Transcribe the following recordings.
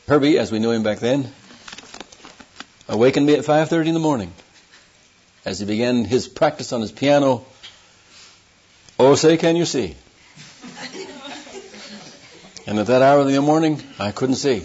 Herbie, as we knew him back then, awakened me at 5:30 in the morning as he began his practice on his piano. Oh, say, can you see? And at that hour of the morning, I couldn't see.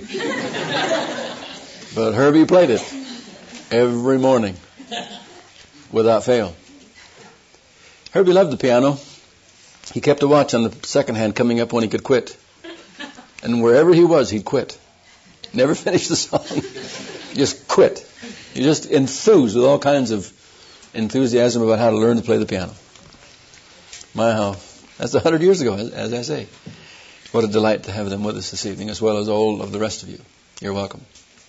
But Herbie played it every morning without fail. Herbie loved the piano. He kept a watch on the second hand coming up when he could quit. And wherever he was, he'd quit. Never finished the song. Just quit. He just enthused with all kinds of enthusiasm about how to learn to play the piano. My, how. That's 100 years ago, as I say. What a delight to have them with us this evening, as well as all of the rest of you. You're welcome.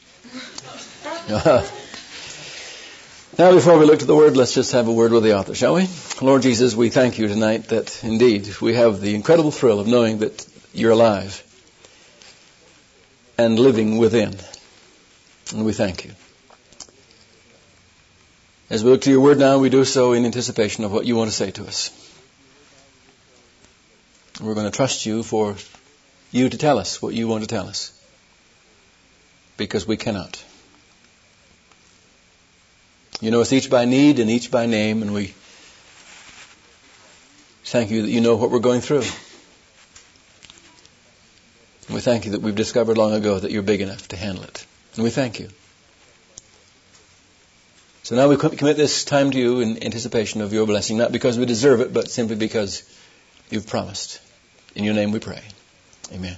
Now, before we look to the Word, let's just have a word with the author, shall we? Lord Jesus, we thank you tonight that, indeed, we have the incredible thrill of knowing that you're alive and living within. And we thank you. As we look to your Word now, we do so in anticipation of what you want to say to us. We're going to trust you for you to tell us what you want to tell us, because we cannot. You know us each by need and each by name, and we thank you that you know what we're going through. And we thank you that we've discovered long ago that you're big enough to handle it. And we thank you. So now we commit this time to you in anticipation of your blessing, not because we deserve it, but simply because you've promised. In your name we pray. Amen.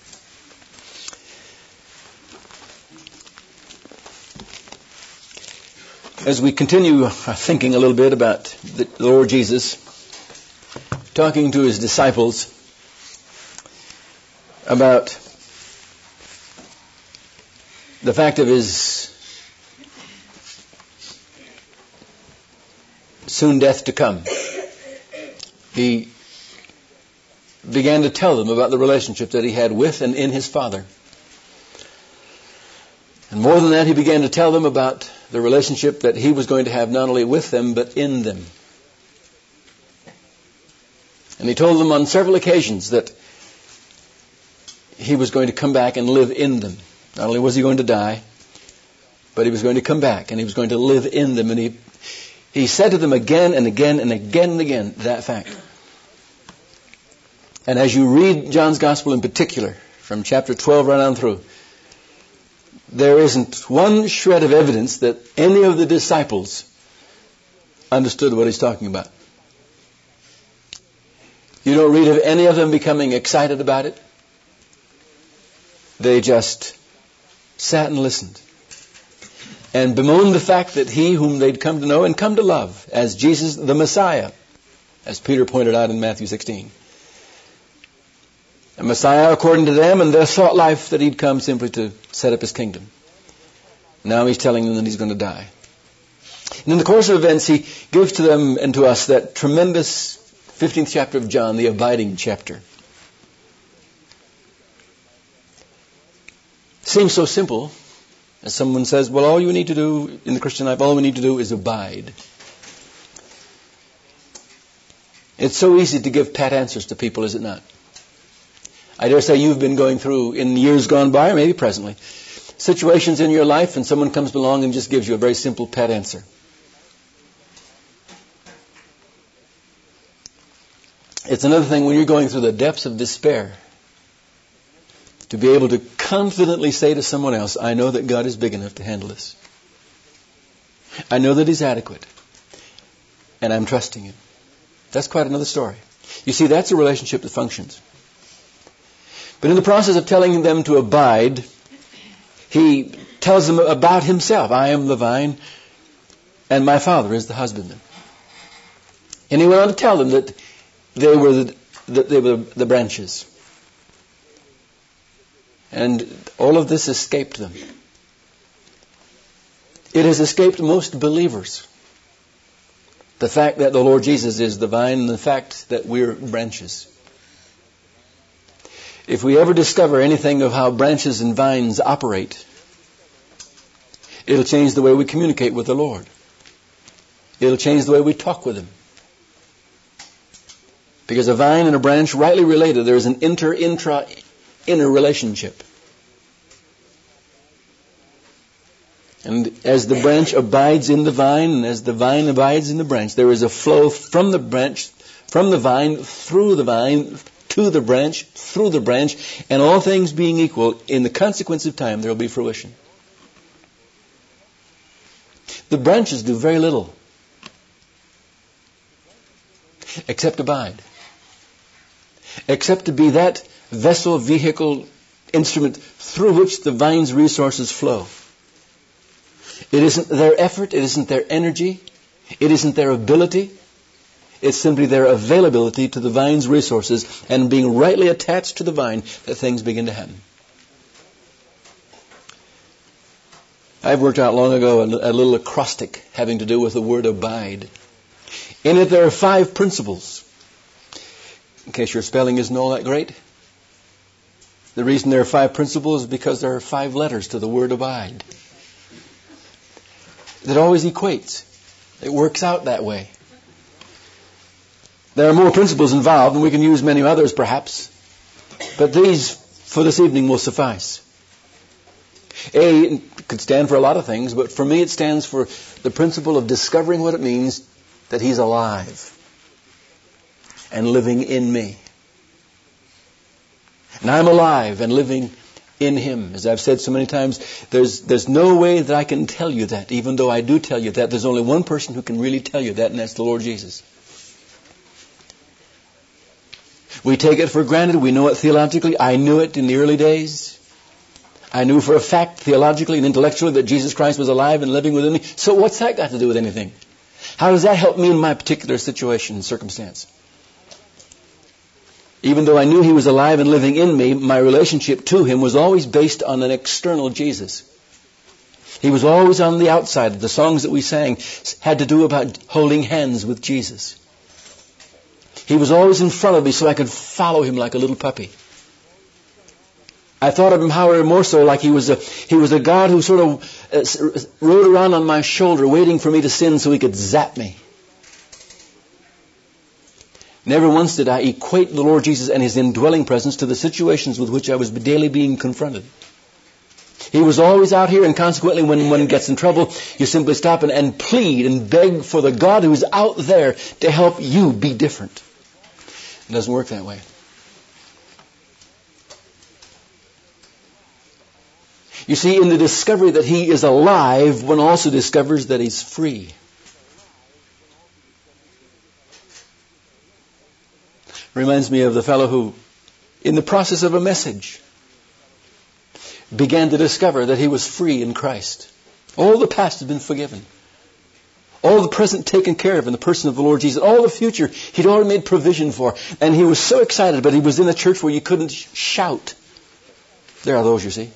As we continue thinking a little bit about the Lord Jesus, talking to his disciples about the fact of his soon death to come, he began to tell them about the relationship that he had with and in his Father. And more than that, he began to tell them about the relationship that he was going to have not only with them, but in them. And he told them on several occasions that he was going to come back and live in them. Not only was he going to die, but he was going to come back and he was going to live in them. And he said to them again and again and again and again that fact. And as you read John's Gospel in particular, from chapter 12 right on through, there isn't one shred of evidence that any of the disciples understood what he's talking about. You don't read of any of them becoming excited about it. They just sat and listened and bemoaned the fact that he whom they'd come to know and come to love as Jesus the Messiah, as Peter pointed out in Matthew 16. A Messiah according to them and their thought life that he'd come simply to set up his kingdom. Now he's telling them that he's going to die. And in the course of events, he gives to them and to us that tremendous 15th chapter of John, the abiding chapter. Seems so simple. As someone says, well, all you need to do in the Christian life, all we need to do is abide. It's so easy to give pat answers to people, is it not? I dare say you've been going through, in years gone by, or maybe presently, situations in your life, and someone comes along and just gives you a very simple pat answer. It's another thing when you're going through the depths of despair to be able to confidently say to someone else, I know that God is big enough to handle this. I know that he's adequate. And I'm trusting him. That's quite another story. You see, that's a relationship that functions. But in the process of telling them to abide, he tells them about himself. I am the vine, and my Father is the husbandman. And he went on to tell them that they were the branches. And all of this escaped them. It has escaped most believers. The fact that the Lord Jesus is the vine and the fact that we're branches. If we ever discover anything of how branches and vines operate, it'll change the way we communicate with the Lord. It'll change the way we talk with him. Because a vine and a branch, rightly related, there is an inner relationship. And as the branch abides in the vine, and as the vine abides in the branch, there is a flow from the branch, from the vine, through the vine, to the branch, through the branch, and all things being equal, in the consequence of time, there will be fruition. The branches do very little, except abide. Except to be that vessel, vehicle, instrument through which the vine's resources flow. It isn't their effort, it isn't their energy, it isn't their ability. It's simply their availability to the vine's resources and being rightly attached to the vine that things begin to happen. I've worked out long ago a little acrostic having to do with the word abide. In it there are 5 principles. In case your spelling isn't all that great. The reason there are 5 principles is because there are 5 letters to the word abide. It always equates. It works out that way. There are more principles involved, and we can use many others perhaps. But these, for this evening, will suffice. A could stand for a lot of things, but for me it stands for the principle of discovering what it means that He's alive and living in me. And I'm alive and living in Him. As I've said so many times, there's no way that I can tell you that. Even though I do tell you that, there's only one person who can really tell you that, and that's the Lord Jesus. We take it for granted. We know it theologically. I knew it in the early days. I knew for a fact, theologically and intellectually, that Jesus Christ was alive and living within me. So what's that got to do with anything? How does that help me in my particular situation and circumstance? Even though I knew He was alive and living in me, my relationship to Him was always based on an external Jesus. He was always on the outside. The songs that we sang had to do about holding hands with Jesus. He was always in front of me so I could follow Him like a little puppy. I thought of Him, however, more so like He was a God who sort of rode around on my shoulder waiting for me to sin so He could zap me. Never once did I equate the Lord Jesus and His indwelling presence to the situations with which I was daily being confronted. He was always out here, and consequently when one gets in trouble, you simply stop and plead and beg for the God who is out there to help you be different. It doesn't work that way. You see, in the discovery that He is alive, one also discovers that He's free. Reminds me of the fellow who, in the process of a message, began to discover that he was free in Christ. All the past had been forgiven. All the present taken care of in the person of the Lord Jesus. All the future He'd already made provision for. And he was so excited, but he was in a church where you couldn't shout. There are those, you see.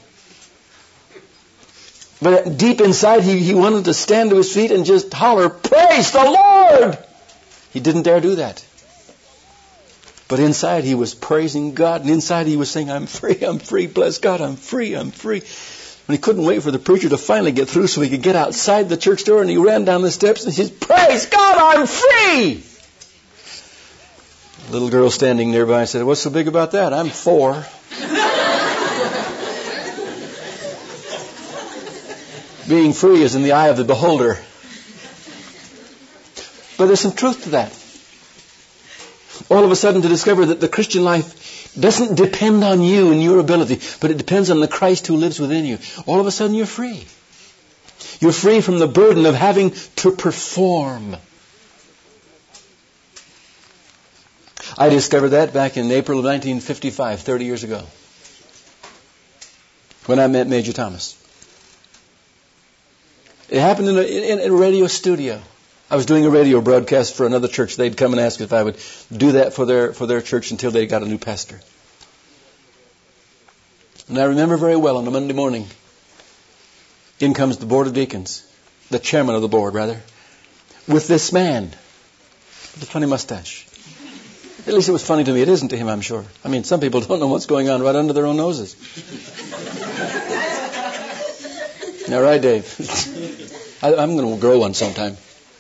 But deep inside, he wanted to stand to his feet and just holler, "Praise the Lord!" He didn't dare do that. But inside he was praising God, and inside he was saying, I'm free, bless God, I'm free. And he couldn't wait for the preacher to finally get through so he could get outside the church door, and he ran down the steps and he said, "Praise God, I'm free!" A little girl standing nearby said, "What's so big about that? I'm 4. Being free is in the eye of the beholder. But there's some truth to that. All of a sudden to discover that the Christian life doesn't depend on you and your ability, but it depends on the Christ who lives within you. All of a sudden you're free. You're free from the burden of having to perform. I discovered that back in April of 1955, 30 years ago, when I met Major Thomas. It happened in a radio studio. I was doing a radio broadcast for another church. They'd come and ask if I would do that for their church until they got a new pastor. And I remember very well on a Monday morning, in comes the board of deacons, the chairman of the board, rather, with this man with a funny mustache. At least it was funny to me. It isn't to him, I'm sure. I mean, some people don't know what's going on right under their own noses. All right, Dave. I'm going to grow one sometime.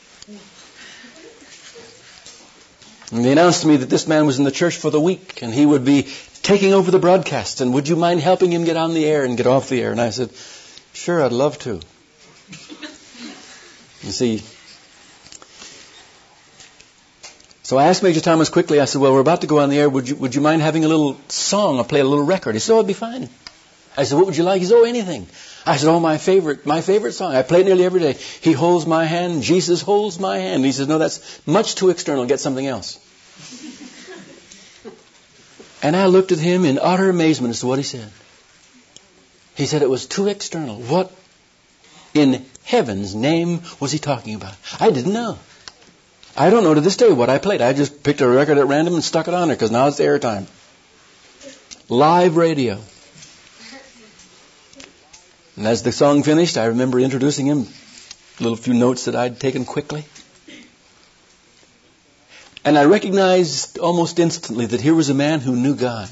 And they announced to me that this man was in the church for the week, and he would be taking over the broadcast, and would you mind helping him get on the air and get off the air? And I said, sure, I'd love to. You see, so I asked Major Thomas quickly, I said, well, we're about to go on the air. Would you mind having a little song or play a little record? He said, oh, it'd be fine. I said, what would you like? He said, oh, anything. I said, oh, my favorite song. I play it nearly every day. He holds my hand. Jesus holds my hand. He says, no, that's much too external. Get something else. And I looked at him in utter amazement as to what he said. He said it was too external. What in heaven's name was he talking about? I didn't know. I don't know to this day what I played. I just picked a record at random and stuck it on there because now it's airtime. Live radio. And as the song finished, I remember introducing him, a little few notes that I'd taken quickly. And I recognized almost instantly that here was a man who knew God.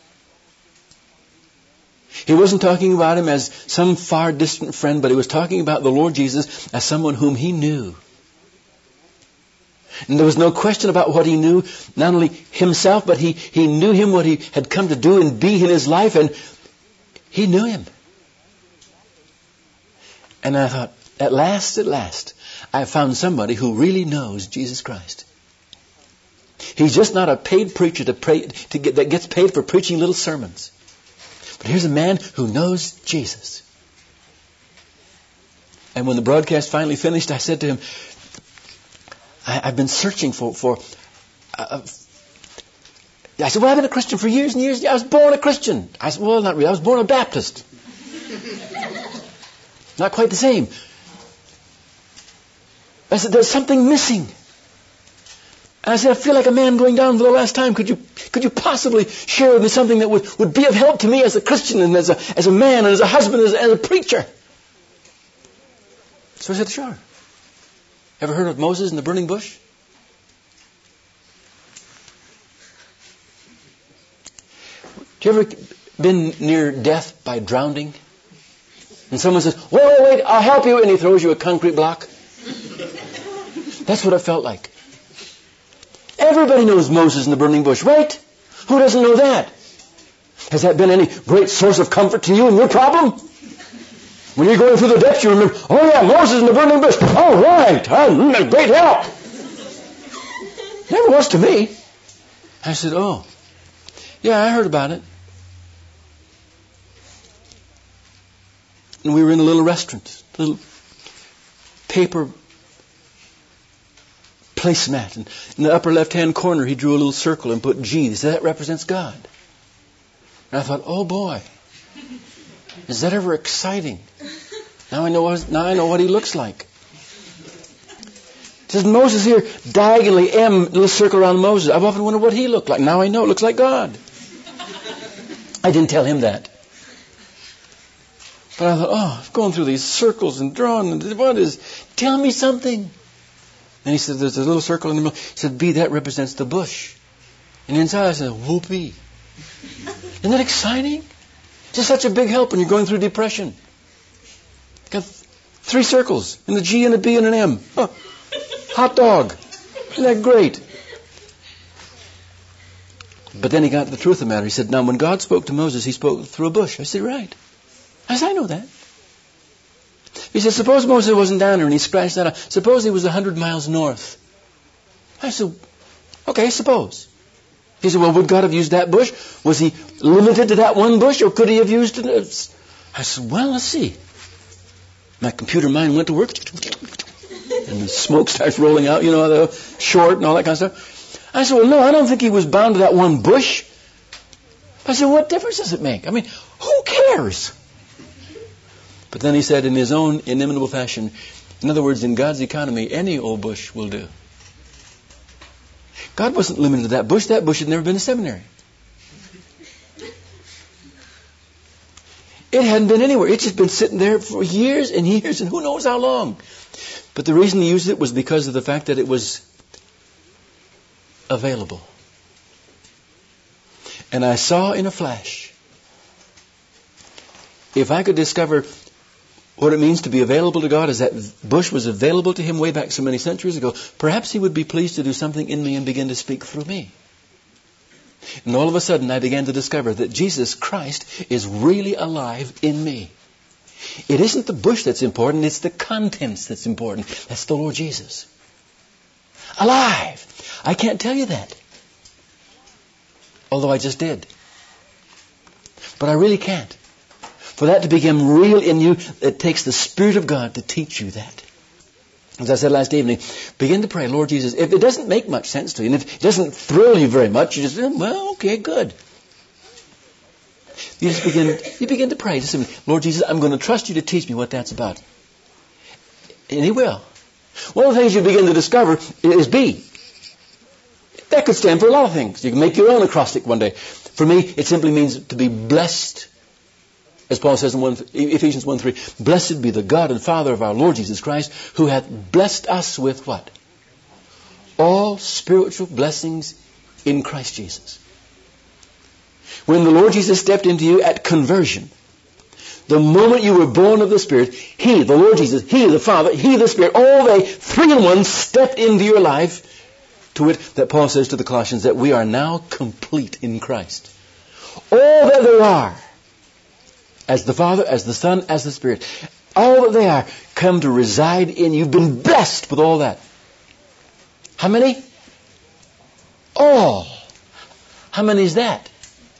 He wasn't talking about him as some far distant friend, but he was talking about the Lord Jesus as someone whom he knew. And there was no question about what he knew, not only himself, but he knew him, what he had come to do and be in his life, and he knew him. And I thought, at last, I found somebody who really knows Jesus Christ. He's just not a paid preacher that gets paid for preaching little sermons. But here's a man who knows Jesus. And when the broadcast finally finished, I said to him, I've been searching for I said, well, I've been a Christian for years and years. I was born a Christian. I said, well, not really. I was born a Baptist. Not quite the same. I said, there's something missing. And I said, I feel like a man going down for the last time. Could you possibly share with me something that would be of help to me as a Christian and as a man and as a husband and as a preacher? So I said, sure. Ever heard of Moses and the burning bush? Have you ever been near death by drowning? And someone says, wait, I'll help you. And he throws you a concrete block. That's what it felt like. Everybody knows Moses and the burning bush, right? Who doesn't know that? Has that been any great source of comfort to you in your problem? When you're going through the depths, you remember, oh yeah, Moses and the burning bush. All right, I'm great help. Never was to me. I said, oh, yeah, I heard about it. And we were in a little restaurant, a little paper placemat. And in the upper left-hand corner, he drew a little circle and put G. He said, that represents God. And I thought, oh boy, is that ever exciting? Now I know what he looks like. It says Moses here, diagonally, M, little circle around Moses. I've often wondered what he looked like. Now I know it looks like God. I didn't tell him that. But I thought, I'm going through these circles and drawing. Tell me something. And he said, there's a little circle in the middle. He said, B, that represents the bush. And inside I said, whoopee. Isn't that exciting? Just such a big help when you're going through depression. Got 3 circles, and a G and a B and an M. Oh, hot dog. Isn't that great? But then he got to the truth of the matter. He said, now when God spoke to Moses, he spoke through a bush. I said, right. I said, I know that. He said, suppose Moses wasn't down there and he scratched that out. Suppose he was 100 miles north. I said, okay, suppose. He said, well, would God have used that bush? Was he limited to that one bush, or could he have used it? I said, well, let's see. My computer mind went to work, and the smoke starts rolling out, the short and all that kind of stuff. I said, well, no, I don't think he was bound to that one bush. I said, what difference does it make? I mean, who cares? But then he said in his own inimitable fashion, in other words, in God's economy, any old bush will do. God wasn't limited to that bush. That bush had never been to seminary. It hadn't been anywhere. It's just been sitting there for years and years and who knows how long. But the reason he used it was because of the fact that it was available. And I saw in a flash, if I could discover what it means to be available to God, as that bush was available to him way back so many centuries ago, perhaps he would be pleased to do something in me and begin to speak through me. And all of a sudden I began to discover that Jesus Christ is really alive in me. It isn't the bush that's important, it's the contents that's important. That's the Lord Jesus. Alive. I can't tell you that. Although I just did. But I really can't. For that to become real in you, it takes the Spirit of God to teach you that. As I said last evening, begin to pray, Lord Jesus, if it doesn't make much sense to you, and if it doesn't thrill you very much, you just, well, okay, good. You begin to pray. Just simply, Lord Jesus, I'm going to trust you to teach me what that's about. And He will. One of the things you begin to discover is B. That could stand for a lot of things. You can make your own acrostic one day. For me, it simply means to be blessed. As Paul says in Ephesians 1:3, blessed be the God and Father of our Lord Jesus Christ, who hath blessed us with what? All spiritual blessings in Christ Jesus. When the Lord Jesus stepped into you at conversion, the moment you were born of the Spirit, He, the Lord Jesus, He, the Father, He, the Spirit, all they, three in one, stepped into your life, to it that Paul says to the Colossians that we are now complete in Christ. All that they are, as the Father, as the Son, as the Spirit, all that they are come to reside in you. You've been blessed with all that. How many? All. How many is that?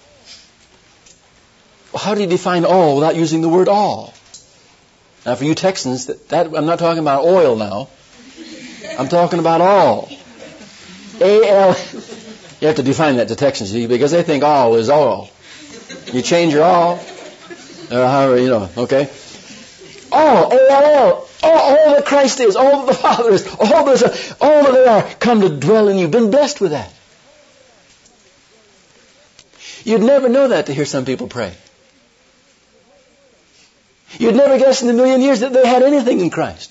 Well, how do you define all without using the word all? Now for you Texans, that I'm not talking about oil now. I'm talking about all. A-L. You have to define that to Texans, because they think all is all. You change your all. However, okay. All, A-L-L, all that Christ is, all that the Father is, all that they are, come to dwell in you. Been blessed with that. You'd never know that to hear some people pray. You'd never guess in a million years that they had anything in Christ.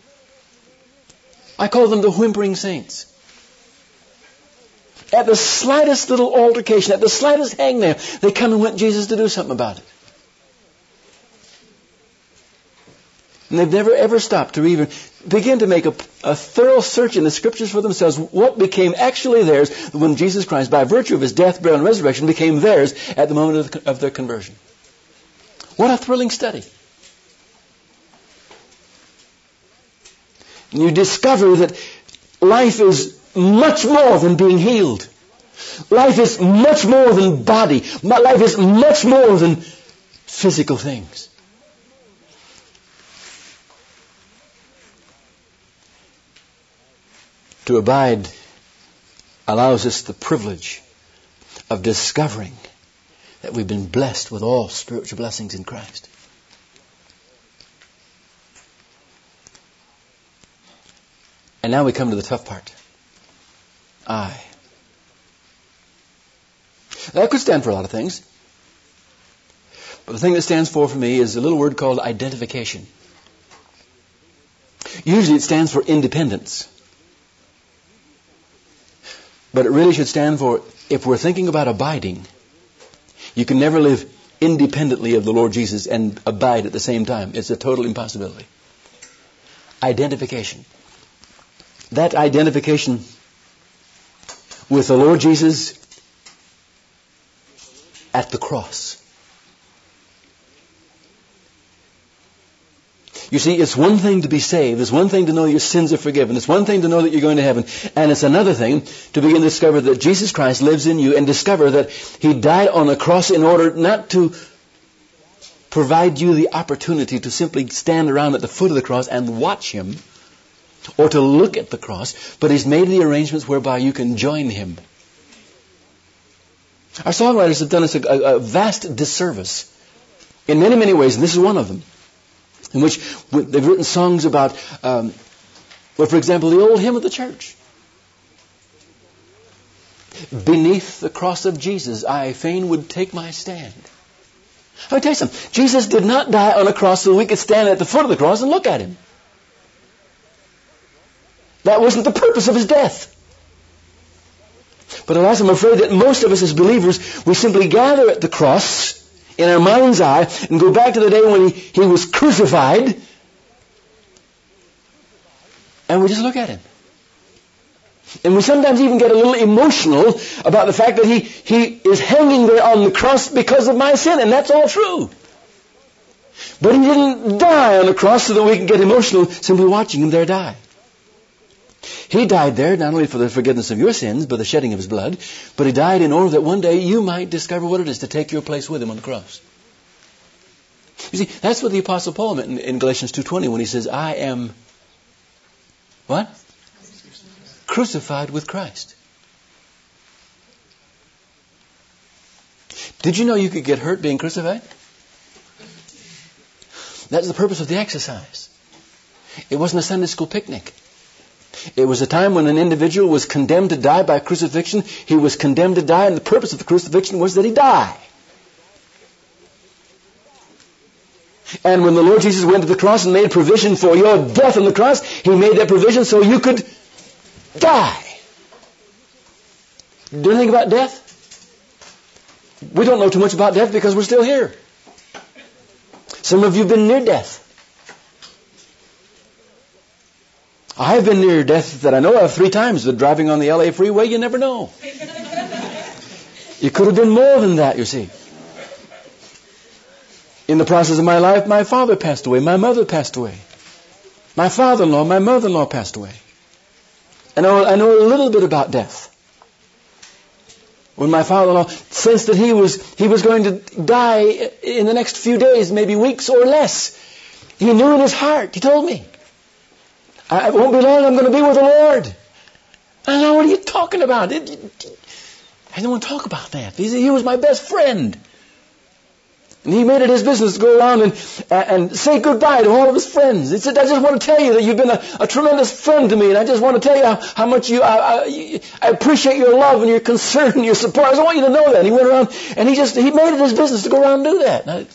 I call them the whimpering saints. At the slightest little altercation, at the slightest hangnail, they come and want Jesus to do something about it. And they've never ever stopped to even begin to make a thorough search in the Scriptures for themselves. What became actually theirs when Jesus Christ, by virtue of His death, burial, and resurrection, became theirs at the moment of their conversion. What a thrilling study. And you discover that life is much more than being healed. Life is much more than body. Life is much more than physical things. To abide allows us the privilege of discovering that we've been blessed with all spiritual blessings in Christ. And now we come to the tough part. I. That could stand for a lot of things. But the thing that stands for me is a little word called identification. Usually it stands for independence. But it really should stand for, if we're thinking about abiding, you can never live independently of the Lord Jesus and abide at the same time. It's a total impossibility. Identification. That identification with the Lord Jesus at the cross. You see, it's one thing to be saved. It's one thing to know your sins are forgiven. It's one thing to know that you're going to heaven. And it's another thing to begin to discover that Jesus Christ lives in you and discover that He died on a cross in order not to provide you the opportunity to simply stand around at the foot of the cross and watch Him or to look at the cross, but He's made the arrangements whereby you can join Him. Our songwriters have done us a vast disservice in many, many ways, and this is one of them, in which they've written songs about, for example, the old hymn of the church. Beneath the cross of Jesus, I fain would take my stand. Let me tell you something. Jesus did not die on a cross so we could stand at the foot of the cross and look at Him. That wasn't the purpose of His death. But alas, I'm afraid that most of us as believers, we simply gather at the cross in our mind's eye and go back to the day when He was crucified, and we just look at Him. And we sometimes even get a little emotional about the fact that He is hanging there on the cross because of my sin, and that's all true. But he didn't die on the cross so that we can get emotional simply watching him there die. He died there not only for the forgiveness of your sins, but the shedding of his blood, but he died in order that one day you might discover what it is to take your place with him on the cross. You see, that's what the Apostle Paul meant in Galatians 2:20 when he says, I am, what? Crucified with Christ. Did you know you could get hurt being crucified? That's the purpose of the exercise. It wasn't a Sunday school picnic. It was a time when an individual was condemned to die by crucifixion. He was condemned to die, and the purpose of the crucifixion was that he die. And when the Lord Jesus went to the cross and made provision for your death on the cross, he made that provision so you could die. Do you think about death? We don't know too much about death because we're still here. Some of you have been near death. I have been near death that I know of 3 times, but driving on the LA freeway, you never know. It could have been more than that, you see. In the process of my life, my father passed away, my mother passed away. My father-in-law, my mother-in-law passed away. And I know a little bit about death. When my father-in-law sensed that he was going to die in the next few days, maybe weeks or less, he knew in his heart, he told me, it won't be long, I'm going to be with the Lord. I know, what are you talking about? I don't want to talk about that. He was my best friend. And he made it his business to go around and say goodbye to all of his friends. He said, I just want to tell you that you've been a tremendous friend to me, and I just want to tell you how much I appreciate your love and your concern and your support. I just want you to know that. And he went around and he made it his business to go around and do that. Now,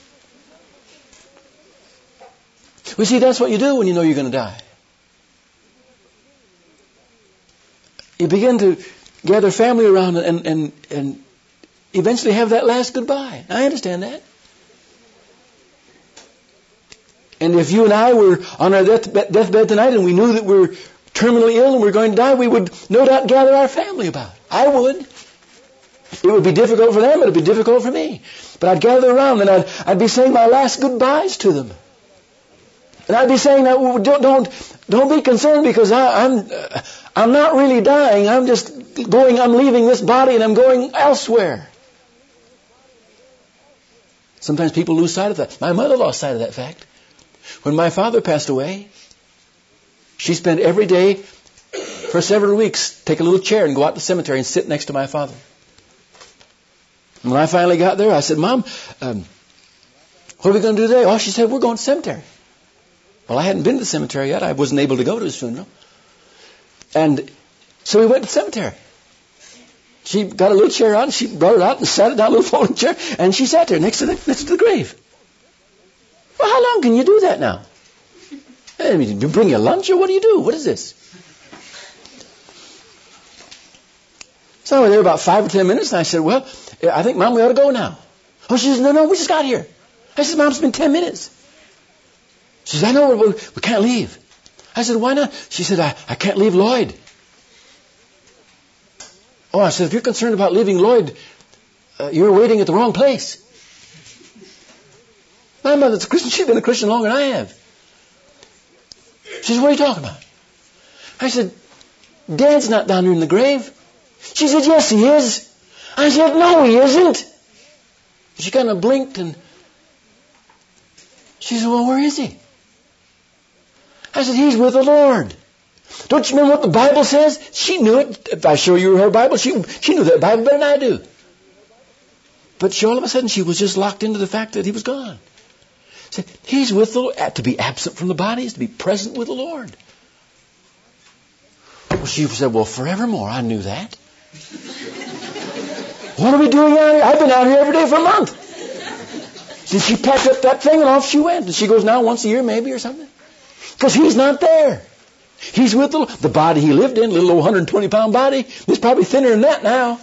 we see, that's what you do when you know you're going to die. You begin to gather family around and eventually have that last goodbye. I understand that. And if you and I were on our deathbed tonight and we knew that we were terminally ill and we were going to die, we would no doubt gather our family about it. I would. It would be difficult for them, it would be difficult for me. But I'd gather around and I'd be saying my last goodbyes to them. And I'd be saying, don't be concerned because I'm not really dying. I'm leaving this body and I'm going elsewhere. Sometimes people lose sight of that. My mother lost sight of that fact. When my father passed away, she spent every day for several weeks, take a little chair and go out to the cemetery and sit next to my father. And when I finally got there, I said, Mom, what are we going to do today? Oh, she said, we're going to the cemetery. Well, I hadn't been to the cemetery yet. I wasn't able to go to his funeral. And so we went to the cemetery. She got a little chair out and she brought it out and sat it down, a little folding chair, and she sat there next to the grave. Well, how long can you do that now? I mean, do you bring your lunch or what do you do? What is this? So I was there about 5 or 10 minutes and I said, well, I think Mom, we ought to go now. Oh, she says, no, we just got here. I said, Mom, it's been 10 minutes. She says, I know, we can't leave. I said, why not? She said, I can't leave Lloyd. Oh, I said, if you're concerned about leaving Lloyd, you're waiting at the wrong place. My mother's a Christian. She's been a Christian longer than I have. She said, what are you talking about? I said, Dad's not down here in the grave. She said, yes, he is. I said, no, he isn't. She kind of blinked and she said, well, where is he? I said, he's with the Lord. Don't you remember what the Bible says? She knew it. If I show you her Bible, she knew that Bible better than I do. But all of a sudden, she was just locked into the fact that he was gone. Said, he's with the Lord. To be absent from the body is to be present with the Lord. Well, she said, well, forevermore. I knew that. What are we doing out here? I've been out here every day for a month. So she packed up that thing and off she went. And she goes now once a year maybe or something. Because he's not there. He's with the body he lived in, little old 120-pound body. He's probably thinner than that now.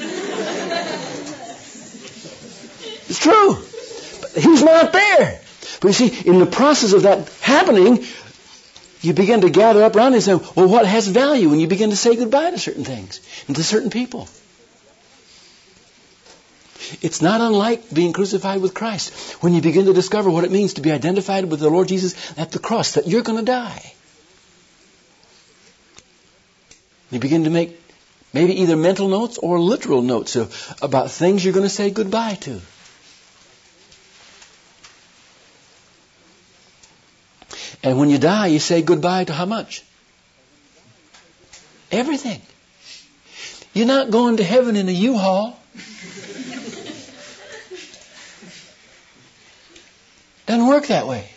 It's true. But he's not there. But you see, in the process of that happening, you begin to gather up around and say, well, what has value? And you begin to say goodbye to certain things and to certain people. It's not unlike being crucified with Christ. When you begin to discover what it means to be identified with the Lord Jesus at the cross, that you're going to die. You begin to make maybe either mental notes or literal notes about things you're going to say goodbye to. And when you die, you say goodbye to how much? Everything. You're not going to heaven in a U-Haul. Doesn't work that way.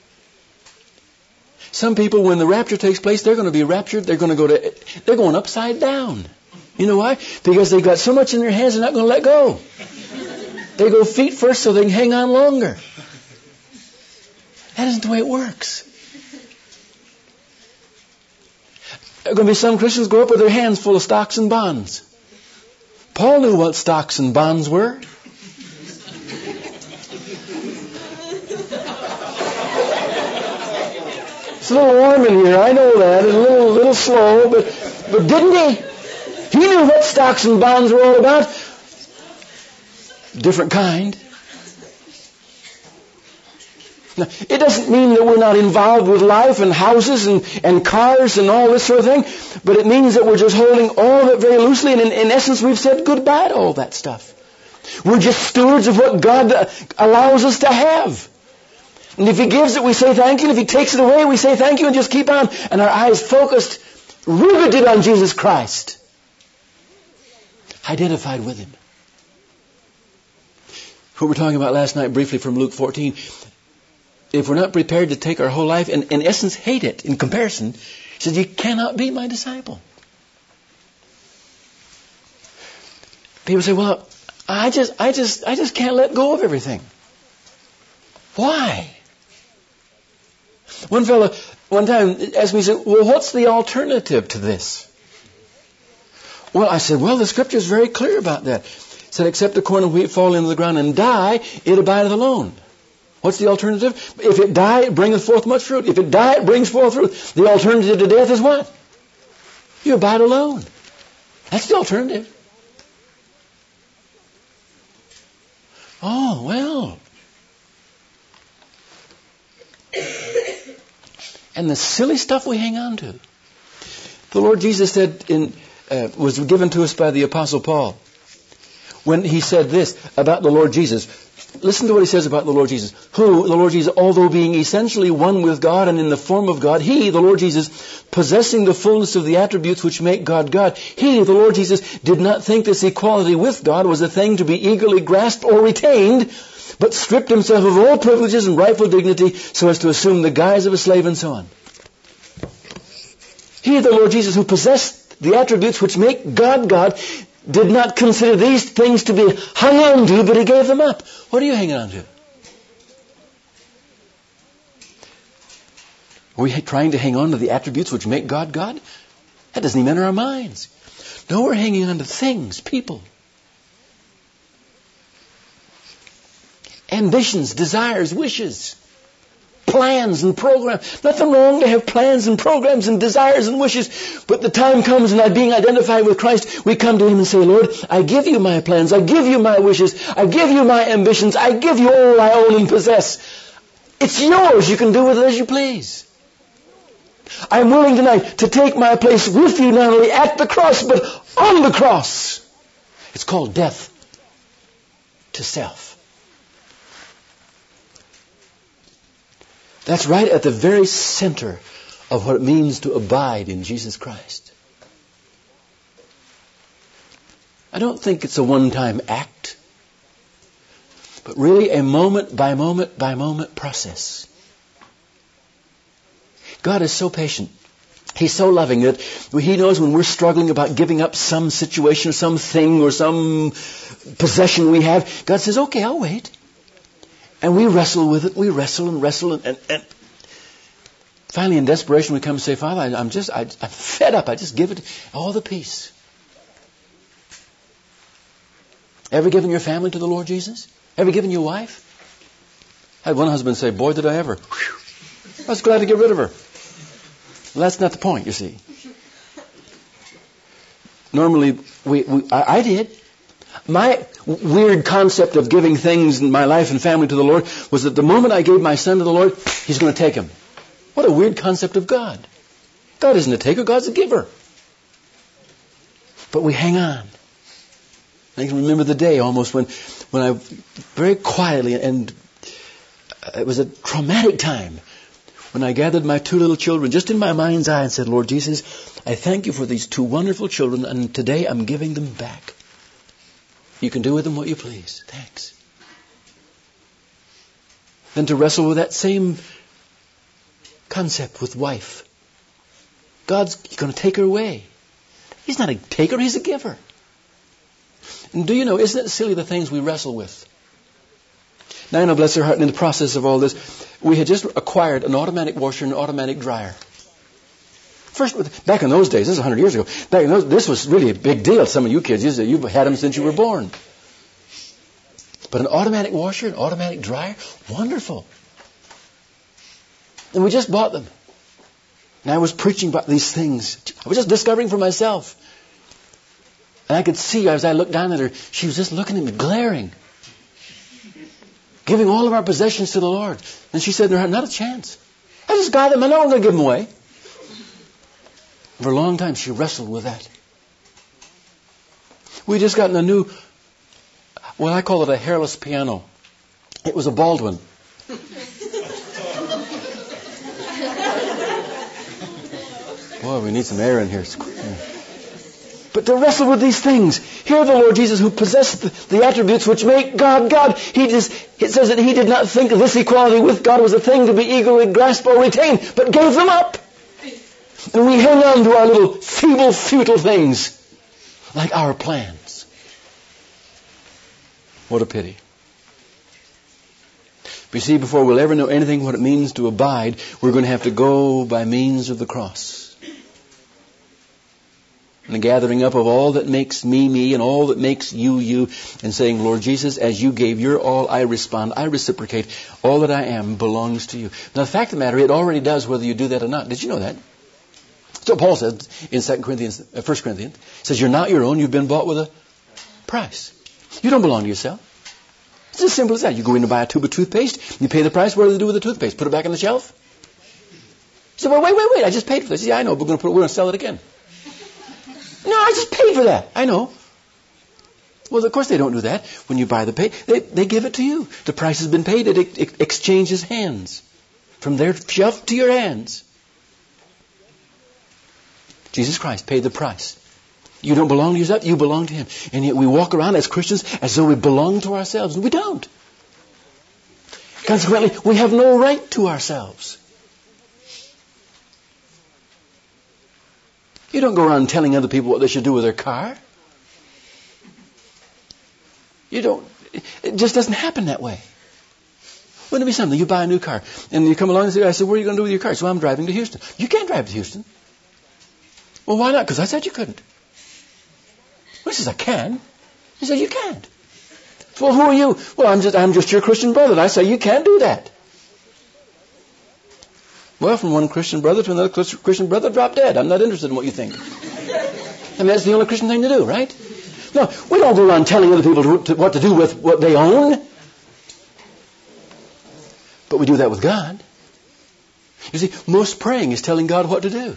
Some people, when the rapture takes place, they're going to be raptured. They're going upside down. You know why? Because they've got so much in their hands, they're not going to let go. They go feet first so they can hang on longer. That isn't the way it works. There are going to be some Christians go up with their hands full of stocks and bonds. Paul knew what stocks and bonds were. It's a little warm in here, I know that, and a little slow, but didn't he? He knew what stocks and bonds were all about. Different kind. Now, it doesn't mean that we're not involved with life and houses and cars and all this sort of thing, but it means that we're just holding all of it very loosely, and in essence we've said goodbye to all that stuff. We're just stewards of what God allows us to have. And if He gives it, we say thank you, and if He takes it away, we say thank you and just keep on, and our eyes focused, riveted on Jesus Christ. Identified with Him. What we were talking about last night briefly from Luke 14. If we're not prepared to take our whole life and in essence hate it in comparison, He says, you cannot be my disciple. People say, well, I just can't let go of everything. Why? One fellow one time asked me, he said, well, what's the alternative to this? Well, I said, well, the Scripture is very clear about that. It said, except the corn and wheat fall into the ground and die, it abideth alone. What's the alternative? If it die, it bringeth forth much fruit. If it die, it brings forth fruit. The alternative to death is what? You abide alone. That's the alternative. Oh, well. And the silly stuff we hang on to. The Lord Jesus said, was given to us by the Apostle Paul, when he said this about the Lord Jesus. Listen to what he says about the Lord Jesus. Who, the Lord Jesus, although being essentially one with God and in the form of God, He, the Lord Jesus, possessing the fullness of the attributes which make God God, He, the Lord Jesus, did not think this equality with God was a thing to be eagerly grasped or retained, but stripped Himself of all privileges and rightful dignity so as to assume the guise of a slave and so on. He, the Lord Jesus, who possessed the attributes which make God God, did not consider these things to be hung on to, but He gave them up. What are you hanging on to? Are we trying to hang on to the attributes which make God God? That doesn't even enter our minds. No, we're hanging on to things, people. Ambitions, desires, wishes. Plans and programs. Nothing wrong to have plans and programs and desires and wishes. But the time comes and being identified with Christ, we come to Him and say, Lord, I give you my plans. I give you my wishes. I give you my ambitions. I give you all I own and possess. It's yours. You can do with it as you please. I'm willing tonight to take my place with you not only at the cross, but on the cross. It's called death to self. That's right at the very center of what it means to abide in Jesus Christ. I don't think it's a one-time act, but really a moment by moment by moment process. God is so patient. He's so loving that He knows when we're struggling about giving up some situation or some thing or some possession we have. God says, okay, I'll wait. And we wrestle with it. We wrestle and wrestle. And finally, in desperation, we come and say, Father, I'm fed up. I just give it all the peace. Ever given your family to the Lord Jesus? Ever given your wife? I had one husband say, boy, did I ever. Whew, I was glad to get rid of her. Well, that's not the point, you see. Normally, I did. My weird concept of giving things in my life and family to the Lord was that the moment I gave my son to the Lord, He's going to take him. What a weird concept of God. God isn't a taker, God's a giver. But we hang on. I can remember the day almost when I very quietly, and it was a traumatic time, when I gathered my 2 little children just in my mind's eye and said, Lord Jesus, I thank you for these 2 wonderful children, and today I'm giving them back. You can do with them what you please. Thanks. Then to wrestle with that same concept with wife. God's going to take her away. He's not a taker, He's a giver. And do you know, isn't it silly the things we wrestle with? Now, I know, bless her heart, in the process of all this, we had just acquired an automatic washer and an automatic dryer. First, back in those days, this is 100 years ago, back in those, this was really a big deal. Some of you kids, you've had them since you were born. But an automatic washer, an automatic dryer, wonderful. And we just bought them. And I was preaching about these things. I was just discovering for myself. And I could see, as I looked down at her, she was just looking at me, glaring. Giving all of our possessions to the Lord. And she said in her heart, not a chance. I just got them. I know I'm going to give them away. For a long time, she wrestled with that. We just gotten a new, well, I call it a hairless piano. It was a Baldwin. Boy, we need some air in here. But to wrestle with these things. Here the Lord Jesus, who possessed the attributes which make God God, it says that He did not think this equality with God was a thing to be eagerly grasped or retained, but gave them up. And we hang on to our little feeble, futile things, like our plans. What a pity. But you see, before we'll ever know anything what it means to abide, we're going to have to go by means of the cross. And the gathering up of all that makes me, me, and all that makes you, you, and saying, Lord Jesus, as you gave your all, I respond, I reciprocate. All that I am belongs to you. Now, the fact of the matter, it already does whether you do that or not. Did you know that? So Paul said in 1 Corinthians, he says, you're not your own, you've been bought with a price. You don't belong to yourself. It's as simple as that. You go in to buy a tube of toothpaste, you pay the price, what do they do with the toothpaste? Put it back on the shelf? You say, well, wait, I just paid for this. Yeah, I know, but we're going to sell it again. No, I just paid for that. I know. Well, of course they don't do that. When you buy the pay, they give it to you. The price has been paid. It exchanges hands. From their shelf to your hands. Jesus Christ paid the price. You don't belong to yourself, you belong to Him. And yet we walk around as Christians as though we belong to ourselves. And we don't. Consequently, we have no right to ourselves. You don't go around telling other people what they should do with their car. You don't. It just doesn't happen that way. Wouldn't it be something? You buy a new car, and you come along and say, I said, what are you going to do with your car? So I'm driving to Houston. You can't drive to Houston. Well, why not? Because I said you couldn't. Well, he says, I can. He said, you can't. Well, who are you? Well, I'm just your Christian brother. And I say, you can't do that. Well, from one Christian brother to another Christian brother, drop dead. I'm not interested in what you think. I mean, that's the only Christian thing to do, right? No, we don't go around telling other people what to do with what they own. But we do that with God. You see, most praying is telling God what to do.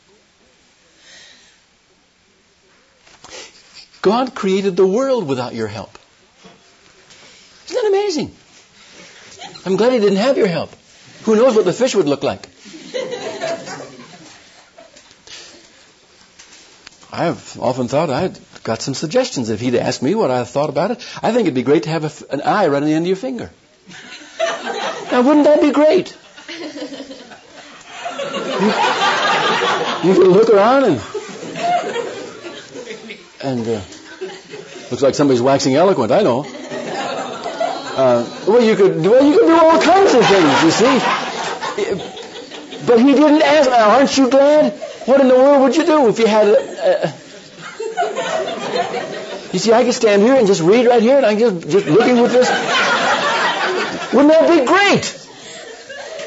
God created the world without your help. Isn't that amazing? I'm glad He didn't have your help. Who knows what the fish would look like? I've often thought I'd got some suggestions. If He'd asked me what I thought about it, I think it'd be great to have an eye right on the end of your finger. Now, wouldn't that be great? You could look around and looks like somebody's waxing eloquent. I know. Well, you could do all kinds of things. You see, but He didn't ask. Now, aren't you glad? What in the world would you do if you had You see, I could stand here and just read right here, and I'm just looking with this. Wouldn't that be great?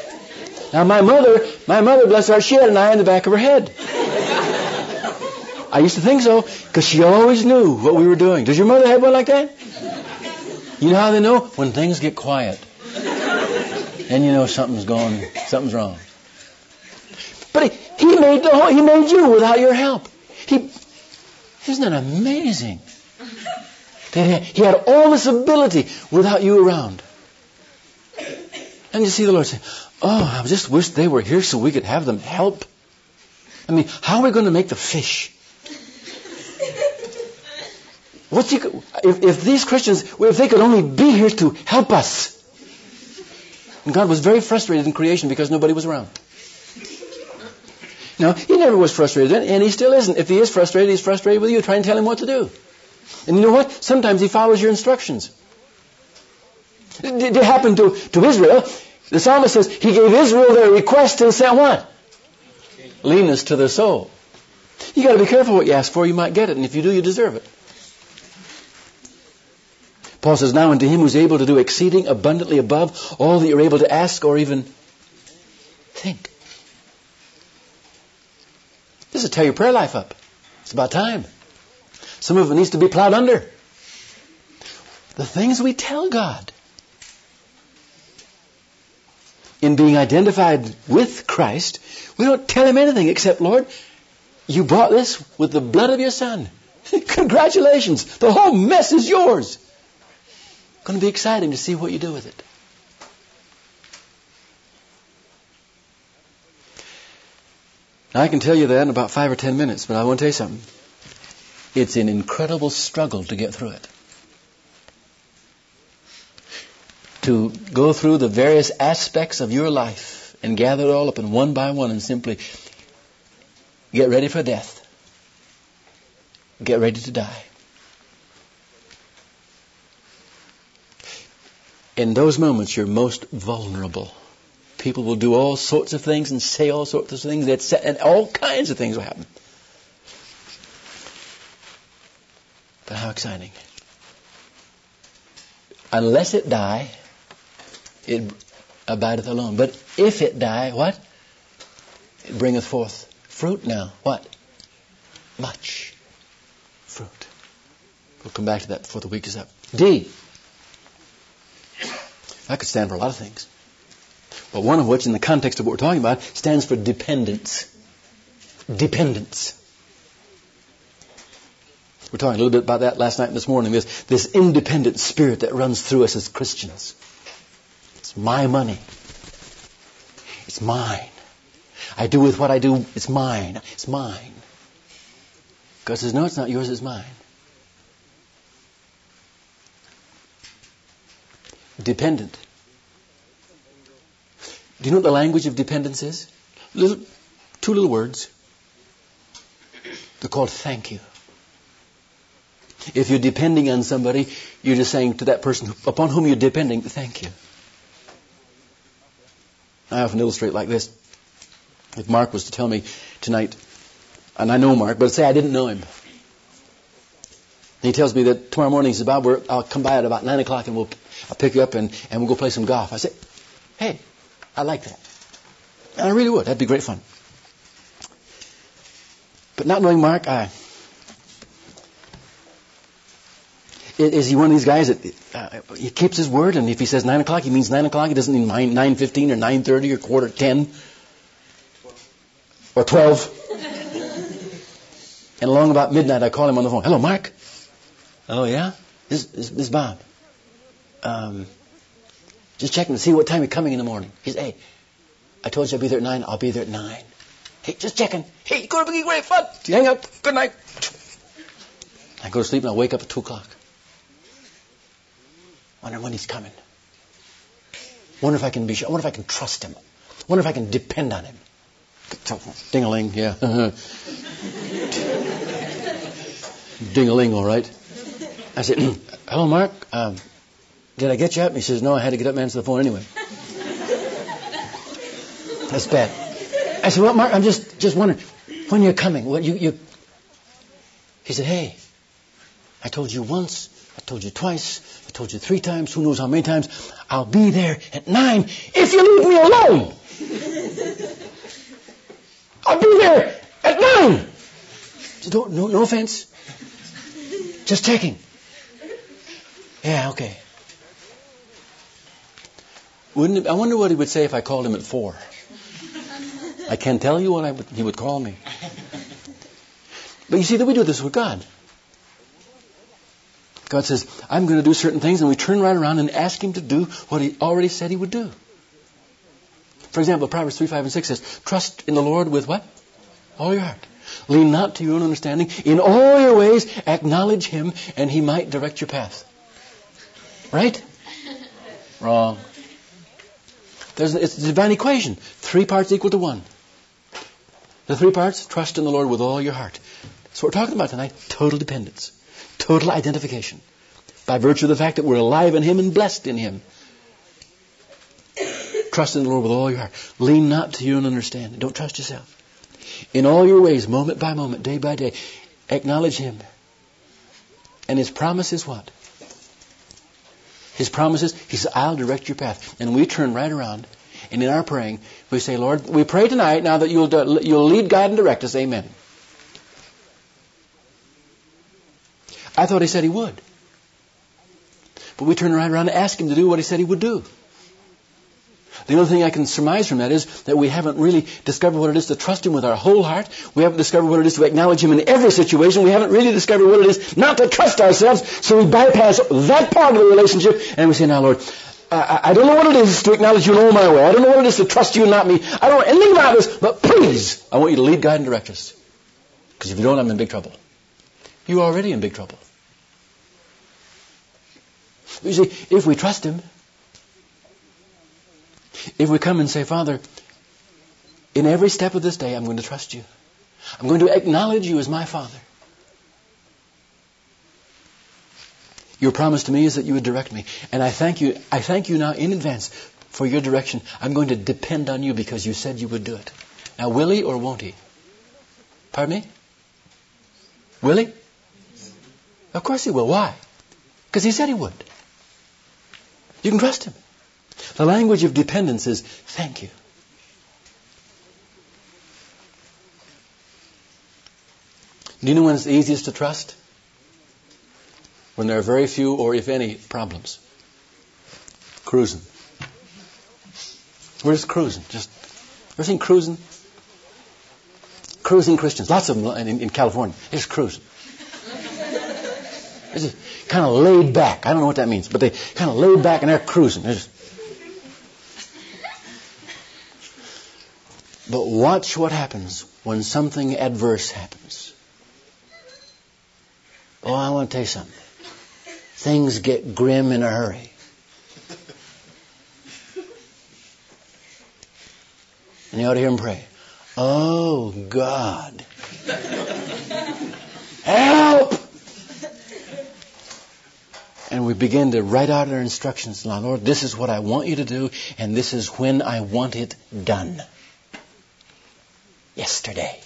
Now, my mother, bless her, she had an eye in the back of her head. I used to think so, because she always knew what we were doing. Does your mother have one like that? You know how they know? When things get quiet. And you know something's wrong. But he made you without your help. Isn't that amazing? That he had all this ability without you around. And you see the Lord say, oh, I just wish they were here so we could have them help. I mean, how are we going to make the fish? If these Christians, if they could only be here to help us. And God was very frustrated in creation because nobody was around. No, he never was frustrated then, and he still isn't. If he is frustrated, he's frustrated with you. Try and tell him what to do. And you know what? Sometimes he follows your instructions. It happened to Israel. The psalmist says he gave Israel their request and said what? Leanness to their soul. You got to be careful what you ask for. You might get it, and if you do, you deserve it. Paul says, now unto him who's able to do exceeding abundantly above all that you're able to ask or even think. This will tear your prayer life up. It's about time. Some of it needs to be plowed under. The things we tell God in being identified with Christ, we don't tell him anything except, Lord, you bought this with the blood of your Son. Congratulations. The whole mess is yours. It's going to be exciting to see what you do with it. Now, I can tell you that in about 5 or 10 minutes, but I want to tell you something. It's an incredible struggle to get through it. To go through the various aspects of your life and gather it all up and one by one and simply get ready for death. Get ready to die. In those moments, you're most vulnerable. People will do all sorts of things and say all sorts of things, and all kinds of things will happen. But how exciting. Unless it die, it abideth alone. But if it die, what? It bringeth forth fruit now. What? Much fruit. We'll come back to that before the week is up. D. That could stand for a lot of things. But one of which, in the context of what we're talking about, stands for dependence. Dependence. We're talking a little bit about that last night and this morning. This independent spirit that runs through us as Christians. It's my money. It's mine. I do with what I do. It's mine. It's mine. God says, no, it's not yours. It's mine. Dependent. Do you know what the language of dependence is? Two little words. They're called thank you. If you're depending on somebody, you're just saying to that person upon whom you're depending, thank you. I often illustrate like this. If Mark was to tell me tonight, and I know Mark, but say I didn't know him. He tells me that tomorrow morning, he says, Bob, I'll come by at about 9 o'clock and I'll pick you up and we'll go play some golf. I say, hey, I like that. And I really would. That'd be great fun. But not knowing Mark, is he one of these guys that he keeps his word, and if he says 9 o'clock, he means 9 o'clock. He doesn't mean 9:15 or 9:30 or 9:45 or 12. And along about midnight, I call him on the phone. Hello, Mark. Oh, yeah? This is Bob. Just checking to see what time you're coming in the morning. He said, hey, I told you I'd be there at 9. I'll be there at 9. Hey, just checking. Hey, you go to be great fun. You hang up. Good night. I go to sleep and I wake up at 2 o'clock. Wonder when he's coming. Wonder if I can be sure. Wonder if I can trust him. Wonder if I can depend on him. Ding-a-ling, yeah. Ding-a-ling, all right. I said, hello, Mark. Did I get you up? He says, no, I had to get up and answer the phone anyway. That's bad. I said, well, Mark, I'm just wondering, when you're coming, what you... He said, hey, I told you once, I told you twice, I told you 3 times, who knows how many times, I'll be there at 9 if you leave me alone. I'll be there at 9. said, no offense. Just checking. Yeah, okay. I wonder what he would say if I called him at 4. I can't tell you what he would call me. But you see that we do this with God. God says, I'm going to do certain things, and we turn right around and ask Him to do what He already said He would do. For example, Proverbs 3, 5, and 6 says, trust in the Lord with what? All your heart. Lean not to your own understanding. In all your ways, acknowledge Him, and He might direct your path. Right? Wrong. It's a divine equation. 3 parts equal to 1. The 3 parts, trust in the Lord with all your heart. That's what we're talking about tonight. Total dependence. Total identification. By virtue of the fact that we're alive in Him and blessed in Him. Trust in the Lord with all your heart. Lean not to your own understanding. Don't trust yourself. In all your ways, moment by moment, day by day, acknowledge Him. And His promise is what? His promise is, He says, I'll direct your path. And we turn right around, and in our praying, we say, Lord, we pray tonight now that you'll lead, guide, and direct us. Amen. I thought He said He would. But we turn right around and ask Him to do what He said He would do. The only thing I can surmise from that is that we haven't really discovered what it is to trust Him with our whole heart. We haven't discovered what it is to acknowledge Him in every situation. We haven't really discovered what it is not to trust ourselves. So we bypass that part of the relationship and we say, now Lord, I don't know what it is to acknowledge You in all my way. I don't know what it is to trust You and not me. I don't know anything about this, but please, I want You to lead, guide, and direct us. Because if You don't, I'm in big trouble. You're already in big trouble. You see, if we trust Him, if we come and say, Father, in every step of this day, I'm going to trust You. I'm going to acknowledge You as my Father. Your promise to me is that You would direct me. And I thank you now in advance for Your direction. I'm going to depend on You because You said You would do it. Now, will He or won't He? Pardon me? Will He? Of course He will. Why? Because He said He would. You can trust Him. The language of dependence is thank You. Do you know when it's easiest to trust? When there are very few or if any problems. Cruising. We're just cruising. Ever seen cruising? Cruising Christians. Lots of them in California. They're just cruising. They're just kind of laid back. I don't know what that means, but they kind of laid back and they're cruising. But watch what happens when something adverse happens. Oh, I want to tell you something. Things get grim in a hurry. And you ought to hear them pray. Oh, God. Help! And we begin to write out our instructions. Now, Lord, this is what I want You to do, and this is when I want it done. Yesterday.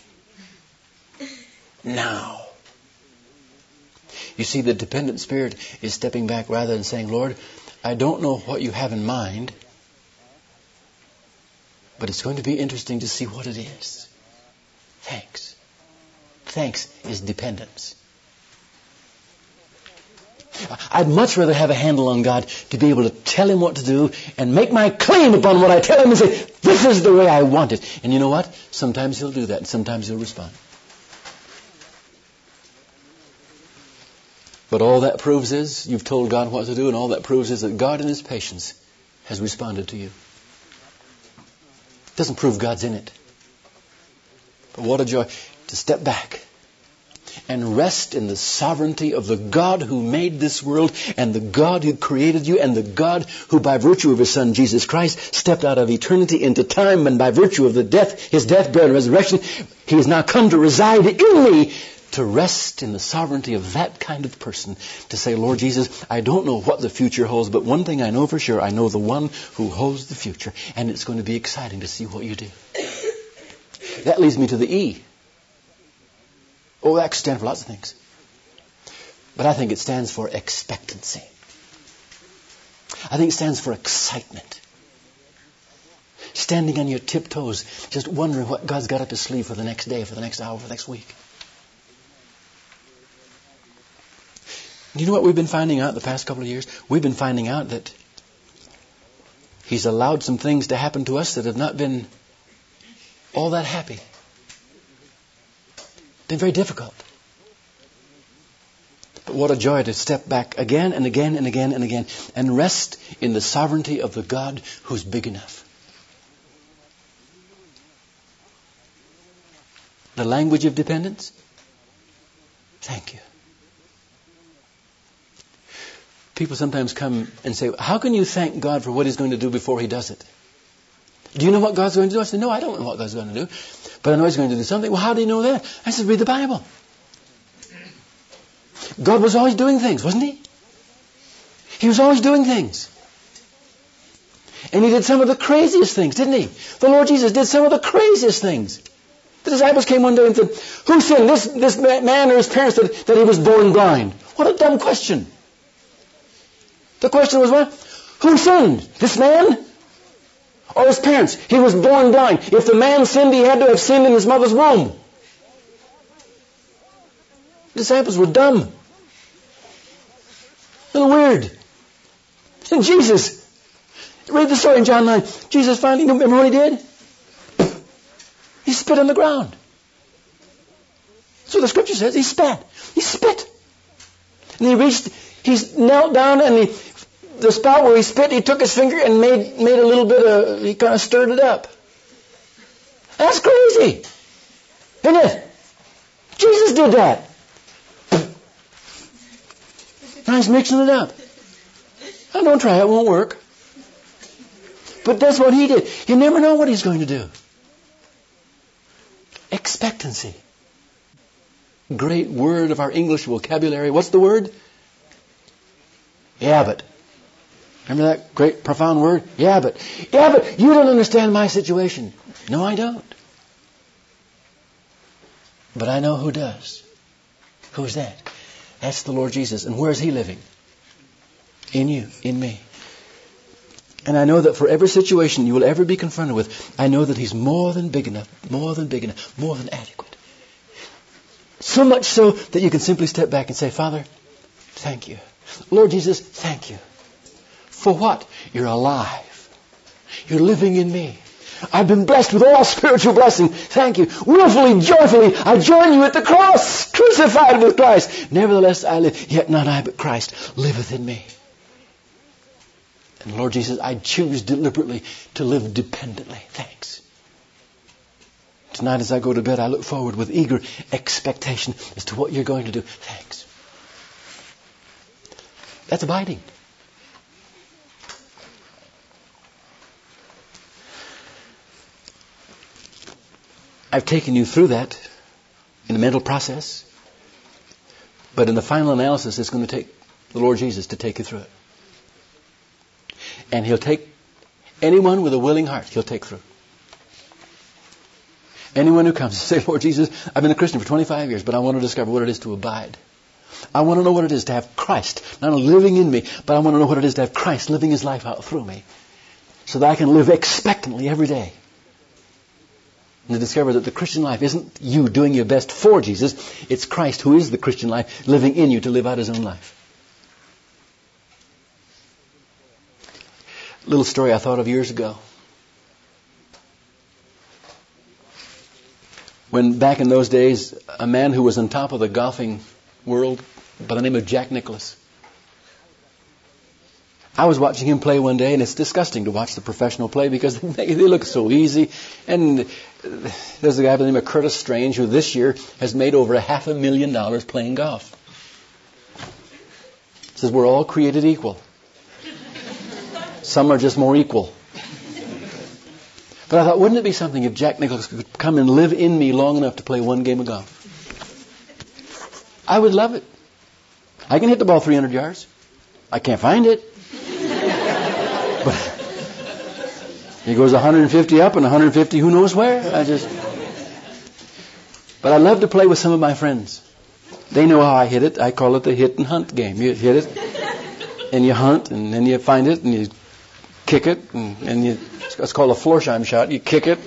Now. You see, the dependent spirit is stepping back rather than saying, Lord, I don't know what You have in mind, but it's going to be interesting to see what it is. Thanks. Thanks is dependence. I'd much rather have a handle on God to be able to tell Him what to do and make my claim upon what I tell Him and say, this is the way I want it. And you know what? Sometimes He'll do that and sometimes He'll respond. But all that proves is you've told God what to do, and all that proves is that God in His patience has responded to you. It doesn't prove God's in it. But what a joy to step back and rest in the sovereignty of the God who made this world and the God who created you and the God who by virtue of His Son Jesus Christ stepped out of eternity into time, and by virtue of His death, burial, and resurrection, He has now come to reside in me. To rest in the sovereignty of that kind of person. To say, Lord Jesus, I don't know what the future holds, but one thing I know for sure, I know the one who holds the future, and it's going to be exciting to see what You do. That leads me to the E. Oh, that could stand for lots of things. But I think it stands for expectancy. I think it stands for excitement. Standing on your tiptoes, just wondering what God's got up His sleeve for the next day, for the next hour, for the next week. You know what we've been finding out the past couple of years? We've been finding out that He's allowed some things to happen to us that have not been all that happy. Been very difficult. But what a joy to step back again and again and again and again and rest in the sovereignty of the God who's big enough. The language of dependence? Thank you. People sometimes come and say, how can you thank God for what He's going to do before He does it? Do you know what God's going to do? I said, no, I don't know what God's going to do. But I know He's going to do something. Well, how do you know that? I said, read the Bible. God was always doing things, wasn't He? He was always doing things. And He did some of the craziest things, didn't He? The Lord Jesus did some of the craziest things. The disciples came one day and said, who sinned, this man or his parents that he was born blind? What a dumb question. The question was what? Who sinned? This man or his parents? He was born blind. If the man sinned, he had to have sinned in his mother's womb. The disciples were dumb. A little weird. And Jesus, read the story in John 9. Jesus finally, remember what He did? He spit on the ground. So the Scripture says He spat. He spit. And He knelt down and the spot where He spit, He took His finger and made a little bit of, He kind of stirred it up. That's crazy. Isn't it? Jesus did that. Now He's mixing it up. Now don't try it, won't work. But that's what He did. You never know what He's going to do. Expectancy. Great word of our English vocabulary. What's the word? Yeah, but. Remember that great profound word? Yeah, but. Yeah, but you don't understand my situation. No, I don't. But I know who does. Who's that? That's the Lord Jesus. And where is He living? In you, in me. And I know that for every situation you will ever be confronted with, I know that He's more than big enough, more than big enough, more than adequate. So much so that you can simply step back and say, Father, thank you. Lord Jesus, thank you. For what? You're alive. You're living in me. I've been blessed with all spiritual blessing. Thank you. Willfully, joyfully, I join you at the cross, crucified with Christ. Nevertheless, I live, yet not I, but Christ liveth in me. And Lord Jesus, I choose deliberately to live dependently. Thanks. Tonight as I go to bed, I look forward with eager expectation as to what you're going to do. Thanks. That's abiding. I've taken you through that in the mental process. But in the final analysis, it's going to take the Lord Jesus to take you through it. And He'll take anyone with a willing heart, He'll take through. Anyone who comes and say, Lord Jesus, I've been a Christian for 25 years, but I want to discover what it is to abide. I want to know what it is to have Christ not only living in me, but I want to know what it is to have Christ living His life out through me, so that I can live expectantly every day. And to discover that the Christian life isn't you doing your best for Jesus, it's Christ who is the Christian life living in you to live out His own life. Little story I thought of years ago. When back in those days, a man who was on top of the golfing world by the name of Jack Nicklaus. I was watching him play one day, and it's disgusting to watch the professional play because they look so easy. And there's a guy by the name of Curtis Strange who this year has made over $500,000 playing golf. He says we're all created equal. Some are just more equal. But I thought, wouldn't it be something if Jack Nicklaus could come and live in me long enough to play one game of golf? I would love it. I can hit the ball 300 yards. I can't find it. But he goes 150 up and 150 who knows where. But I love to play with some of my friends. They know how I hit it. I call it the hit and hunt game. You hit it, and you hunt, and then you find it, and you kick it, and you... It's called a Florsheim shot. You kick it,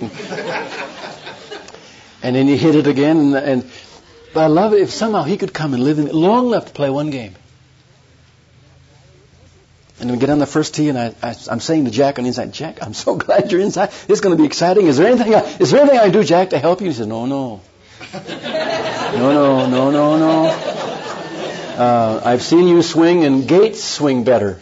and then you hit it again. But I love it if somehow he could come and live in long enough to play one game. And we get on the first tee, and I'm saying to Jack on the inside, Jack, I'm so glad you're inside. It's going to be exciting. Is there anything I can do, Jack, to help you? He said, no. No. I've seen you swing, and Gates swing better.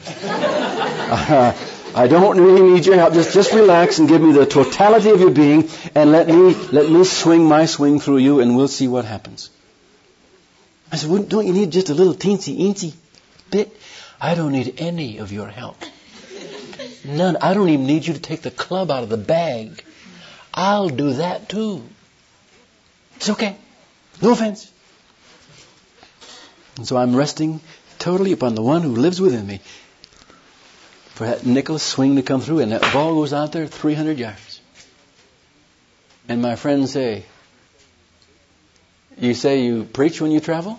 I don't really need your help. Just relax and give me the totality of your being, and let me swing my swing through you, and we'll see what happens. I said, don't you need just a little teensy bit? I don't need any of your help. None. I don't even need you to take the club out of the bag. I'll do that too. It's okay. No offense. And so I'm resting totally upon the one who lives within me for that nickel swing to come through, and that ball goes out there 300 yards. And my friends say, you say you preach when you travel?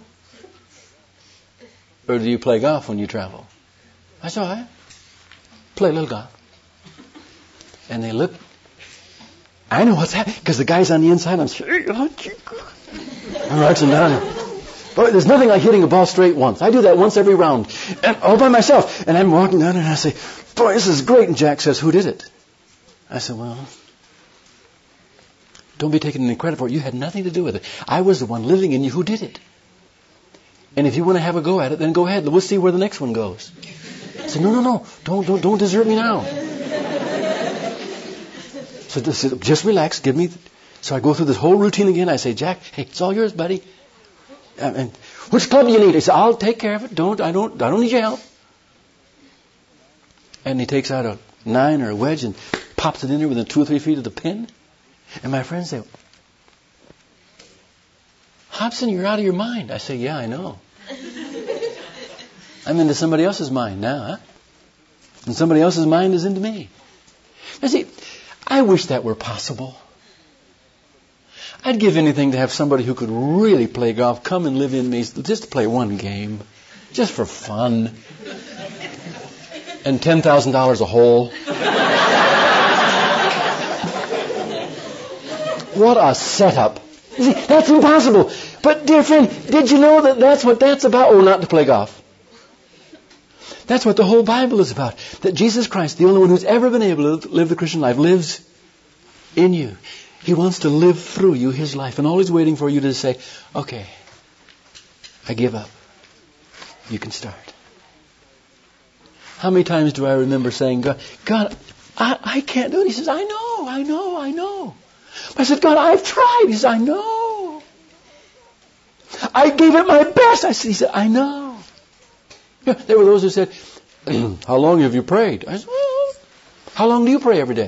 Or do you play golf when you travel? I said, I play a little golf. And they look. I know what's happening because the guy's on the inside. I'm marching down. Boy, there's nothing like hitting a ball straight once. I do that once every round, and all by myself. And I'm walking down and I say, boy, this is great. And Jack says, who did it? I said, well, don't be taking any credit for it. You had nothing to do with it. I was the one living in you who did it. And if you want to have a go at it, then go ahead. We'll see where the next one goes. I said, no. Don't desert me now. So just relax. Give me. So I go through this whole routine again. I say, Jack, hey, it's all yours, buddy. And which club do you need? He said, I'll take care of it. I don't need your help. And he takes out a 9 or a wedge and pops it in there within 2 or 3 feet of the pin. And my friends say, Hobson, you're out of your mind. I say, yeah, I know. I'm into somebody else's mind now, huh? And somebody else's mind is into me. You see, I wish that were possible. I'd give anything to have somebody who could really play golf come and live in me just to play one game, just for fun. And $10,000 a hole. What a setup. You see, that's impossible. But, dear friend, did you know that that's what that's about? Oh, not to play golf. That's what the whole Bible is about. That Jesus Christ, the only one who's ever been able to live the Christian life, lives in you. He wants to live through you His life. And all He's waiting for you to say, okay, I give up. You can start. How many times do I remember saying, God, I can't do it. He says, I know. I said, God, I've tried. He says, I know. I gave it my best. He said, I know. Yeah, there were those who said, how long have you prayed? I said, well, how long do you pray every day?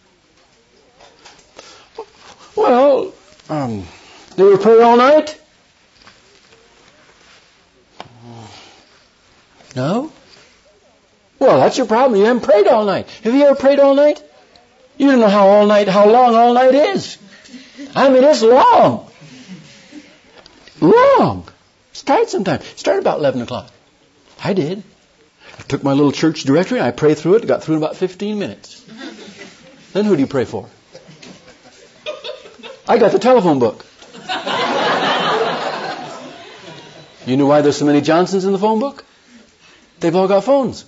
Well, do you pray all night? No? Well, that's your problem. You haven't prayed all night. Have you ever prayed all night? You don't know how long all night is. I mean, it's long. Long. Start sometime. Start about 11 o'clock. I did. I took my little church directory, I prayed through it, got through in about 15 minutes. Then who do you pray for? I got the telephone book. You know why there's so many Johnsons in the phone book? They've all got phones.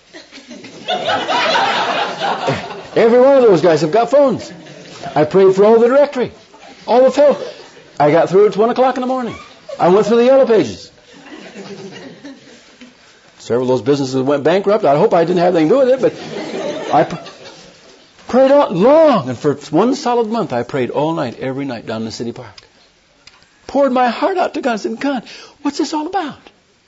Every one of those guys have got phones. I prayed for all the directory. All the fellow. I got through at 1 o'clock in the morning. I went through the yellow pages. Several of those businesses went bankrupt. I hope I didn't have anything to do with it, but I prayed all long. And for 1 solid month, I prayed all night, every night down in the city park. Poured my heart out to God. I said, God, what's this all about?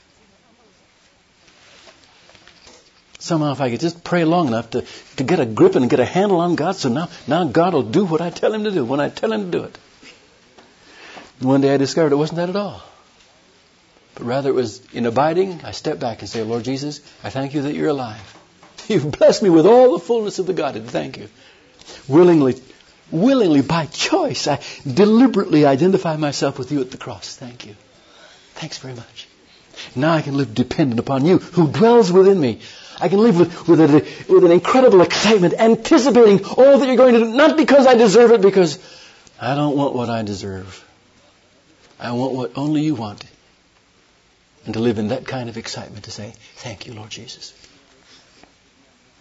Somehow if I could just pray long enough to get a grip and get a handle on God, so now God will do what I tell Him to do when I tell Him to do it. And one day I discovered it wasn't that at all. But rather it was in abiding, I step back and say, Lord Jesus, I thank You that You're alive. You've blessed me with all the fullness of the Godhead. Thank You. Willingly, by choice, I deliberately identify myself with You at the cross. Thank You. Thanks very much. Now I can live dependent upon You who dwells within me. I can live with an incredible excitement, anticipating all that You're going to do, not because I deserve it, because I don't want what I deserve. I want what only You want. And to live in that kind of excitement to say, thank You, Lord Jesus.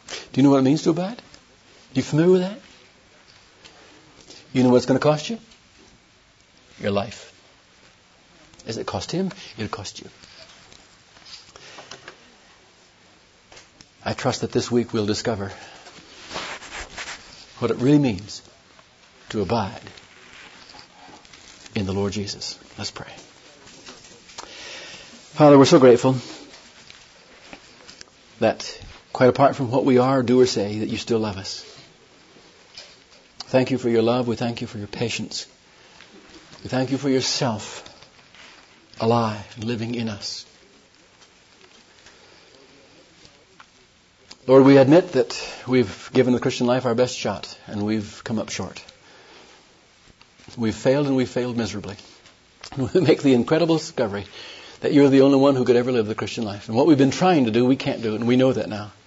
Do you know what it means to abide? Are you familiar with that? You know what it's going to cost you? Your life. As it cost him, it'll cost you. I trust that this week we'll discover what it really means to abide in the Lord Jesus. Let's pray. Father, we're so grateful that quite apart from what we are, do, or say, that you still love us. Thank you for your love. We thank you for your patience. We thank you for yourself alive and living in us. Lord, we admit that we've given the Christian life our best shot and we've come up short. We've failed and we've failed miserably. We make the incredible discovery that you're the only one who could ever live the Christian life. And what we've been trying to do, we can't do it, and we know that now.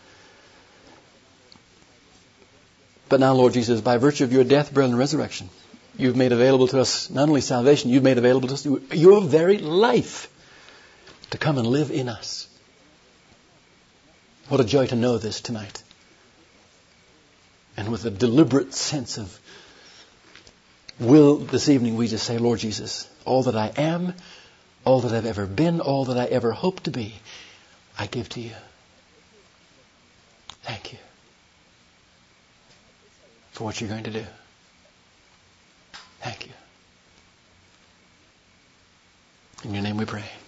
But now, Lord Jesus, by virtue of your death, burial, and resurrection, you've made available to us not only salvation, you've made available to us your very life to come and live in us. What a joy to know this tonight. And with a deliberate sense of will this evening, we just say, Lord Jesus, all that I am, all that I've ever been, all that I ever hope to be, I give to you. Thank you for what you're going to do. Thank you. In your name we pray.